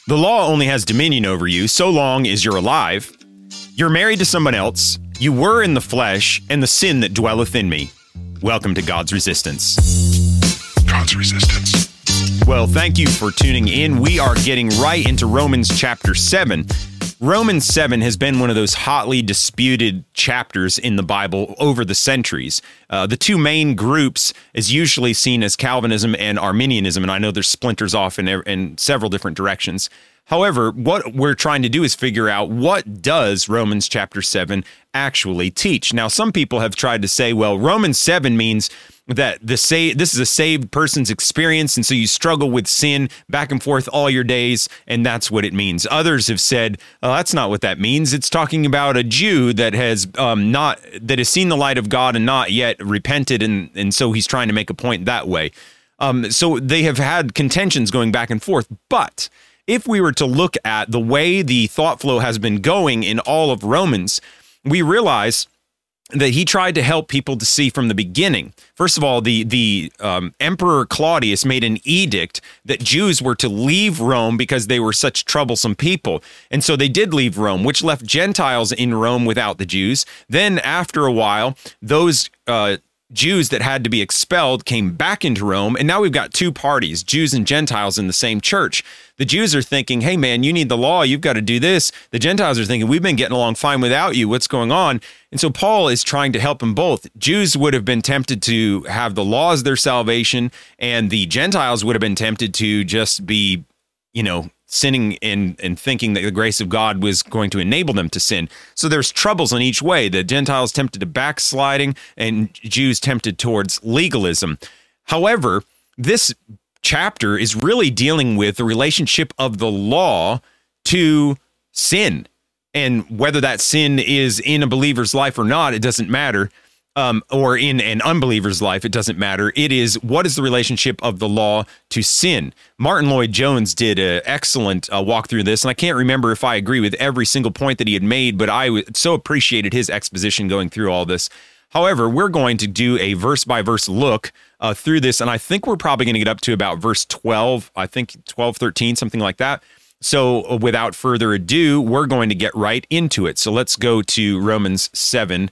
The law only has dominion over you so long as you're alive. You're married to someone else. You were in the flesh, and the sin that dwelleth in me. Welcome to God's Resistance. God's Resistance. Well, thank you for tuning in. We are getting right into Romans chapter 7. Romans 7 has been one of those hotly disputed chapters in the Bible over the centuries. The two main groups is usually seen as Calvinism and Arminianism, and I know there's splinters off in several different directions. However, what we're trying to do is figure out, what does Romans chapter 7 actually teach? Now, some people have tried to say, well, Romans 7 means that this is a saved person's experience, and so you struggle with sin back and forth all your days, and that's what it means. Others have said, that's not what that means. It's talking about a Jew that has seen the light of God and not yet repented, and so he's trying to make a point that way. So they have had contentions going back and forth, but if we were to look at the way the thought flow has been going in all of Romans, we realize that he tried to help people to see from the beginning. First of all, the Emperor Claudius made an edict that Jews were to leave Rome because they were such troublesome people. And so they did leave Rome, which left Gentiles in Rome without the Jews. Then after a while, those Jews that had to be expelled came back into Rome, and now we've got two parties, Jews and Gentiles, in the same church. The Jews are thinking, hey man, you need the law, you've got to do this. The Gentiles are thinking, we've been getting along fine without you, what's going on? And so Paul is trying to help them both. Jews would have been tempted to have the law as their salvation, and the Gentiles would have been tempted to just be, sinning and thinking that the grace of God was going to enable them to sin. So there's troubles in each way. The Gentiles tempted to backsliding and Jews tempted towards legalism. However, this chapter is really dealing with the relationship of the law to sin. And whether that sin is in a believer's life or not, it doesn't matter. Or in an unbeliever's life, it doesn't matter. It is, what is the relationship of the law to sin? Martin Lloyd-Jones did an excellent walk through this, and I can't remember if I agree with every single point that he had made, but I so appreciated his exposition going through all this. However, we're going to do a verse-by-verse look through this, and I think we're probably going to get up to about verse 12, I think 12, 13, something like that. So without further ado, we're going to get right into it. So let's go to Romans 7,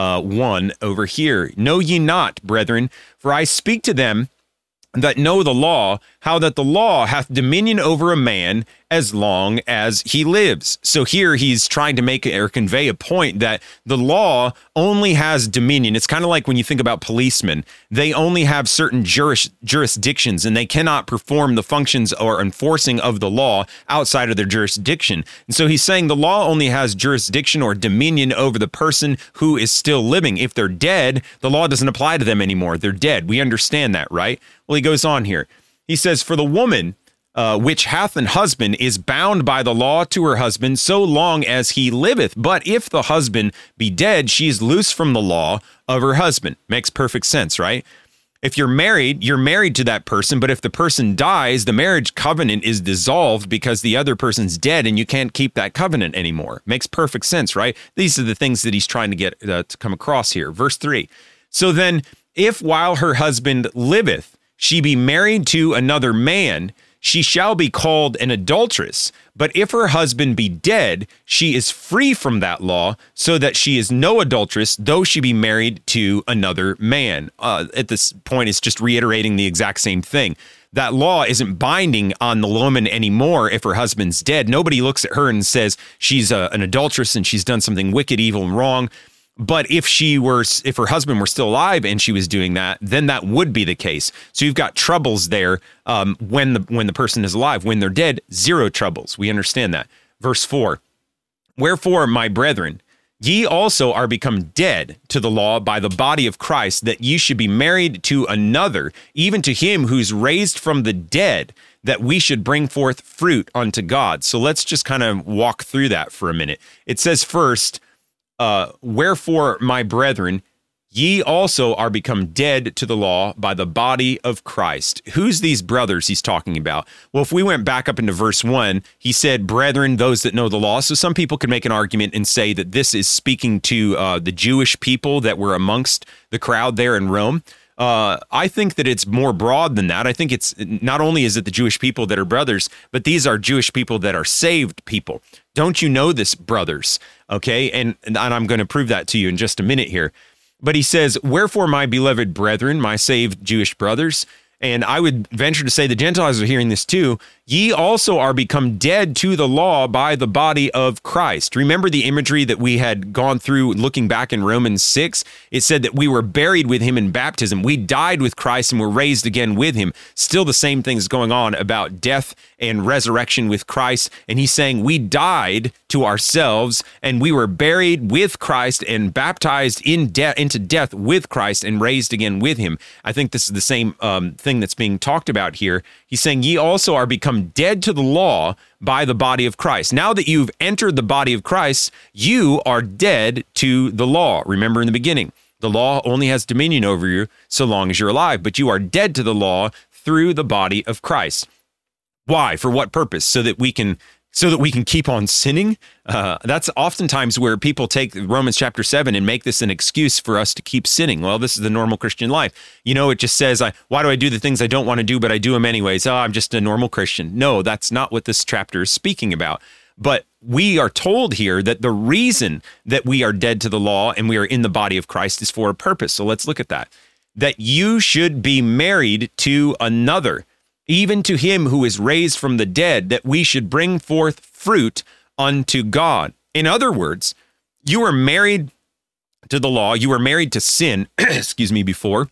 1 over here. Know ye not, brethren, for I speak to them that know the law, how that the law hath dominion over a man as long as he lives. So here he's trying to make or convey a point that the law only has dominion. It's kind of like when you think about policemen. They only have certain jurisdictions, and they cannot perform the functions or enforcing of the law outside of their jurisdiction. And so he's saying the law only has jurisdiction or dominion over the person who is still living. If they're dead, the law doesn't apply to them anymore. They're dead. We understand that, right? Well, he goes on here. He says, for the woman which hath an husband is bound by the law to her husband so long as he liveth. But if the husband be dead, she is loose from the law of her husband. Makes perfect sense, right? If you're married to that person, but if the person dies, the marriage covenant is dissolved because the other person's dead and you can't keep that covenant anymore. Makes perfect sense, right? These are the things that he's trying to get to come across here. Verse 3. So then, if while her husband liveth, she be married to another man, she shall be called an adulteress. But if her husband be dead, she is free from that law, so that she is no adulteress, though she be married to another man. At this point, it's just reiterating the exact same thing. That law isn't binding on the woman anymore if her husband's dead. Nobody looks at her and says she's an adulteress and she's done something wicked, evil, and wrong. But if her husband were still alive and she was doing that, then that would be the case. So you've got troubles there when the person is alive. When they're dead, zero troubles. We understand that. Verse 4, wherefore, my brethren, ye also are become dead to the law by the body of Christ, that ye should be married to another, even to him who's raised from the dead, that we should bring forth fruit unto God. So let's just kind of walk through that for a minute. It says first, wherefore, my brethren, ye also are become dead to the law by the body of Christ. Who's these brothers he's talking about? Well, if we went back up into verse 1, he said, brethren, those that know the law. So some people could make an argument and say that this is speaking to the Jewish people that were amongst the crowd there in Rome. I think that it's more broad than that. I think it's not only is it the Jewish people that are brothers, but these are Jewish people that are saved people. Don't you know this, brothers? Okay, and I'm going to prove that to you in just a minute here. But he says, wherefore, my beloved brethren, my saved Jewish brothers, and I would venture to say the Gentiles are hearing this too, ye also are become dead to the law by the body of Christ. Remember the imagery that we had gone through looking back in Romans 6? It said that we were buried with him in baptism. We died with Christ and were raised again with him. Still the same things going on about death and resurrection with Christ. And he's saying we died to ourselves and we were buried with Christ and baptized into death with Christ and raised again with him. I think this is the same thing that's being talked about here. He's saying ye also are become dead to the law by the body of Christ. Now that you've entered the body of Christ, you are dead to the law. Remember in the beginning, the law only has dominion over you so long as you're alive, but you are dead to the law through the body of Christ. Why? For what purpose? So that we can keep on sinning? That's oftentimes where people take Romans chapter 7 and make this an excuse for us to keep sinning. Well, this is the normal Christian life. It just says, why do I do the things I don't want to do, but I do them anyways? Oh, I'm just a normal Christian. No, that's not what this chapter is speaking about. But we are told here that the reason that we are dead to the law and we are in the body of Christ is for a purpose. So let's look at that. That you should be married to another, even to him who is raised from the dead, that we should bring forth fruit unto God. In other words, you were married to the law, you were married to sin, before,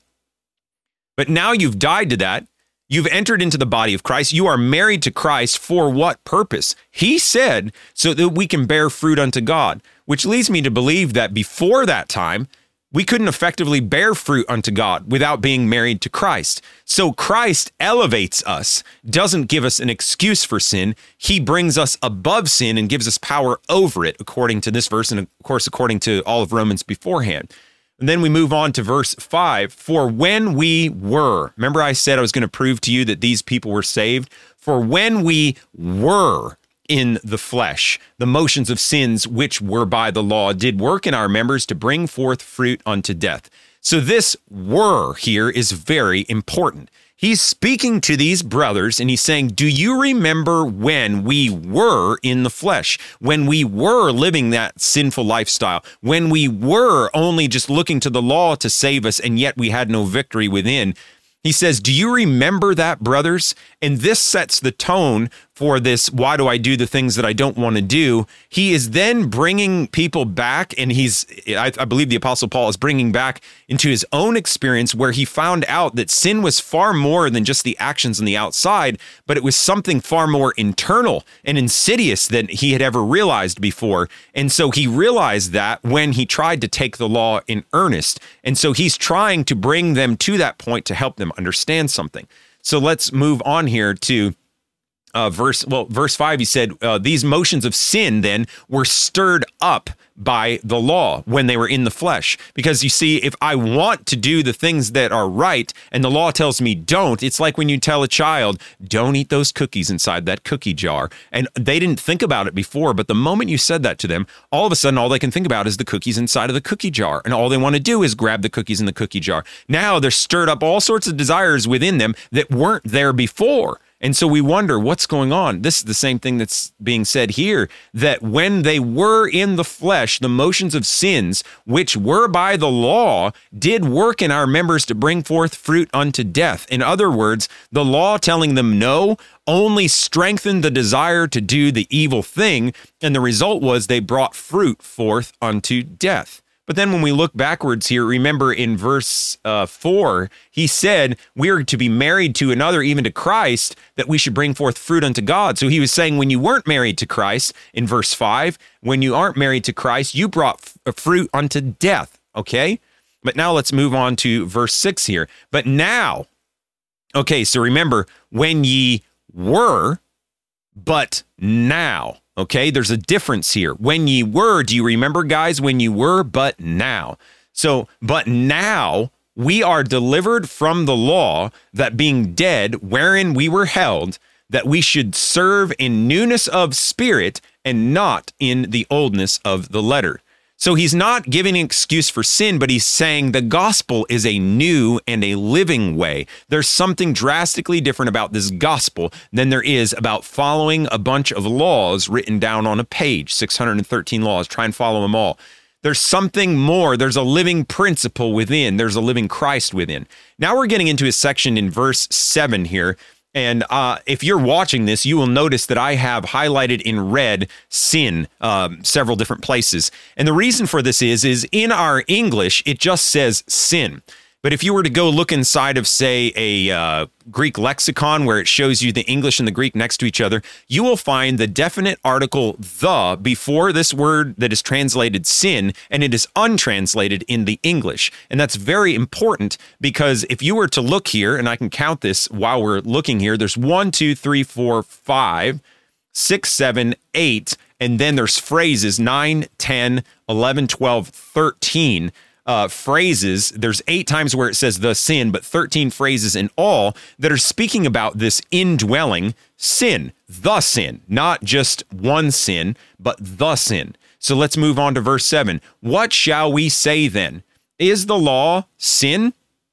but now you've died to that. You've entered into the body of Christ. You are married to Christ for what purpose? He said, so that we can bear fruit unto God, which leads me to believe that before that time, we couldn't effectively bear fruit unto God without being married to Christ. So Christ elevates us, doesn't give us an excuse for sin. He brings us above sin and gives us power over it, according to this verse, and of course, according to all of Romans beforehand. And then we move on to verse 5. For when we were, remember I said I was going to prove to you that these people were saved? For when we were in the flesh, the motions of sins which were by the law did work in our members to bring forth fruit unto death. So this were here is very important. He's speaking to these brothers and he's saying, do you remember when we were in the flesh, when we were living that sinful lifestyle, when we were only just looking to the law to save us and yet we had no victory within? He says, do you remember that, brothers? And this sets the tone for this, why do I do the things that I don't want to do? He is then bringing people back, and I believe the Apostle Paul is bringing back into his own experience where he found out that sin was far more than just the actions on the outside, but it was something far more internal and insidious than he had ever realized before. And so he realized that when he tried to take the law in earnest. And so he's trying to bring them to that point to help them understand something. So let's move on here to verse 5. He said, these motions of sin then were stirred up by the law when they were in the flesh. Because you see, if I want to do the things that are right and the law tells me don't, it's like when you tell a child, don't eat those cookies inside that cookie jar. And they didn't think about it before, but the moment you said that to them, all of a sudden, all they can think about is the cookies inside of the cookie jar. And all they want to do is grab the cookies in the cookie jar. Now they're stirred up all sorts of desires within them that weren't there before. And so we wonder what's going on. This is the same thing that's being said here, that when they were in the flesh, the motions of sins, which were by the law, did work in our members to bring forth fruit unto death. In other words, the law telling them no only strengthened the desire to do the evil thing, and the result was they brought fruit forth unto death. But then when we look backwards here, remember in verse 4, he said, we are to be married to another, even to Christ, that we should bring forth fruit unto God. So he was saying when you weren't married to Christ, in verse 5, when you aren't married to Christ, you brought fruit unto death, okay? But now let's move on to verse 6 here. But now, okay, so remember, when ye were, but now. Okay, there's a difference here. When ye were, do you remember, guys? When you were, but now. So, but now we are delivered from the law, that being dead, wherein we were held, that we should serve in newness of spirit and not in the oldness of the letter. So he's not giving an excuse for sin, but he's saying the gospel is a new and a living way. There's something drastically different about this gospel than there is about following a bunch of laws written down on a page, 613 laws. Try and follow them all. There's something more. There's a living principle within. There's a living Christ within. Now we're getting into a section in verse 7 here. And if you're watching this, you will notice that I have highlighted in red sin several different places. And the reason for this is in our English, it just says sin. But if you were to go look inside of, say, a Greek lexicon where it shows you the English and the Greek next to each other, you will find the definite article the before this word that is translated sin, and it is untranslated in the English. And that's very important because if you were to look here, and I can count this while we're looking here, there's 1, 2, 3, 4, 5, 6, 7, 8, and then there's phrases 9, 10, 11, 12, 13. Phrases. There's 8 times where it says the sin, but 13 phrases in all that are speaking about this indwelling sin, the sin, not just one sin, but the sin. So let's move on to verse 7. What shall we say then? Is the law sin?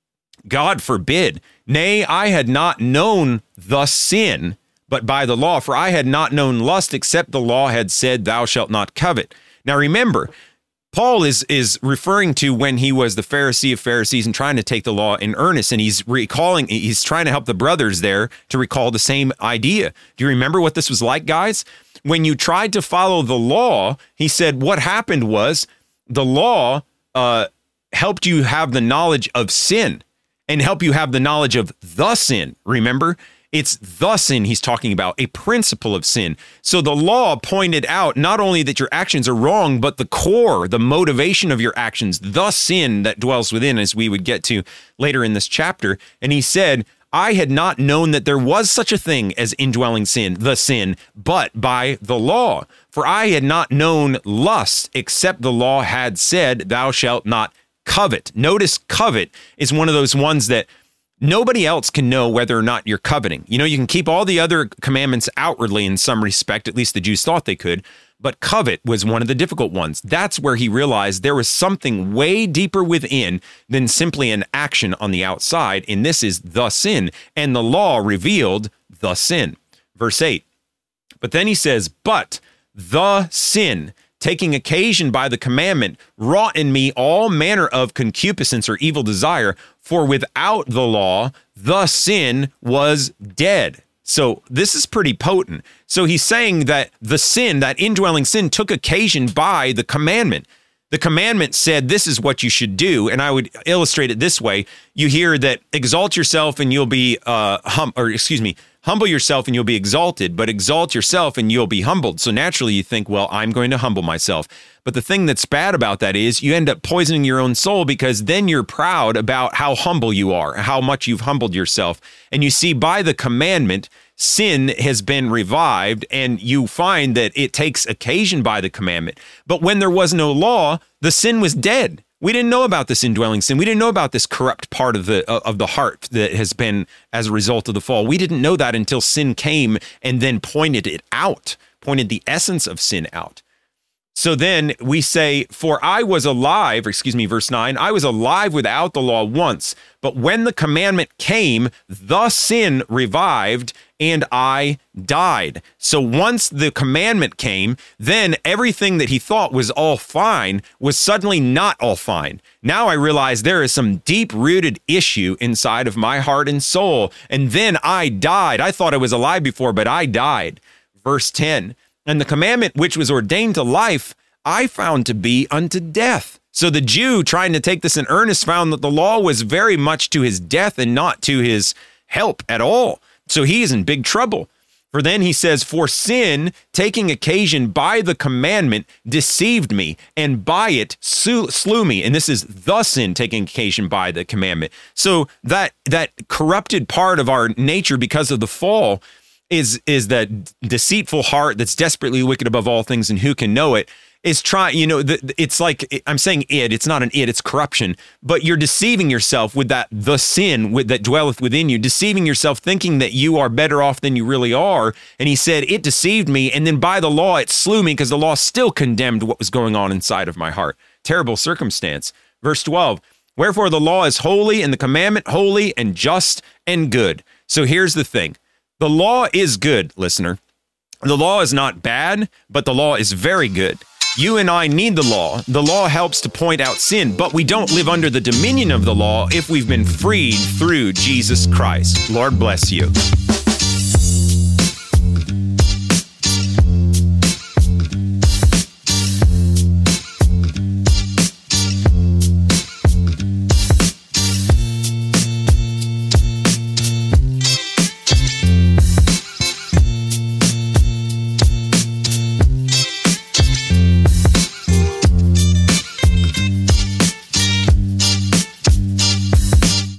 God forbid. Nay, I had not known the sin, but by the law, for I had not known lust except the law had said, thou shalt not covet. Now remember, Paul is referring to when he was the Pharisee of Pharisees and trying to take the law in earnest, and he's trying to help the brothers there to recall the same idea. Do you remember what this was like, guys? When you tried to follow the law, he said what happened was the law helped you have the knowledge of sin and help you have the knowledge of the sin, remember? It's the sin he's talking about, a principle of sin. So the law pointed out not only that your actions are wrong, but the core, the motivation of your actions, the sin that dwells within, as we would get to later in this chapter. And he said, I had not known that there was such a thing as indwelling sin, the sin, but by the law. For I had not known lust, except the law had said, thou shalt not covet. Notice covet is one of those ones that nobody else can know whether or not you're coveting. You know, you can keep all the other commandments outwardly in some respect, at least the Jews thought they could, but covet was one of the difficult ones. That's where he realized there was something way deeper within than simply an action on the outside, and this is the sin, and the law revealed the sin. Verse 8, but then he says, but the sin, taking occasion by the commandment, wrought in me all manner of concupiscence or evil desire, for without the law, the sin was dead. So this is pretty potent. So he's saying that the sin, that indwelling sin, took occasion by the commandment. The commandment said, this is what you should do. And I would illustrate it this way. You hear that exalt yourself and you'll be, humble yourself and you'll be exalted, but exalt yourself and you'll be humbled. So naturally you think, well, I'm going to humble myself. But the thing that's bad about that is you end up poisoning your own soul, because then you're proud about how humble you are, how much you've humbled yourself. And you see, by the commandment, sin has been revived, and you find that it takes occasion by the commandment. But when there was no law, the sin was dead. We didn't know about this indwelling sin. We didn't know about this corrupt part of the heart that has been as a result of the fall. We didn't know that until sin came and then pointed it out, pointed the essence of sin out. So then we say, for I was alive, verse 9, I was alive without the law once, but when the commandment came, the sin revived and I died. So once the commandment came, then everything that he thought was all fine was suddenly not all fine. Now I realize there is some deep-rooted issue inside of my heart and soul. And then I died. I thought I was alive before, but I died. Verse 10, and the commandment which was ordained to life, I found to be unto death. So the Jew, trying to take this in earnest, found that the law was very much to his death and not to his help at all. So he is in big trouble. For then he says, for sin, taking occasion by the commandment, deceived me, and by it slew me. And this is the sin taking occasion by the commandment. So that corrupted part of our nature because of the fall is that deceitful heart that's desperately wicked above all things, and who can know it? is trying, it's like, I'm saying it's not an it's corruption, but you're deceiving yourself with the sin that dwelleth within you, deceiving yourself thinking that you are better off than you really are. And he said, it deceived me. And then by the law, it slew me because the law still condemned what was going on inside of my heart. Terrible circumstance. Verse 12, wherefore the law is holy and the commandment holy and just and good. So here's the thing. The law is good, listener. The law is not bad, but the law is very good. You and I need the law. The law helps to point out sin, but we don't live under the dominion of the law if we've been freed through Jesus Christ. Lord bless you.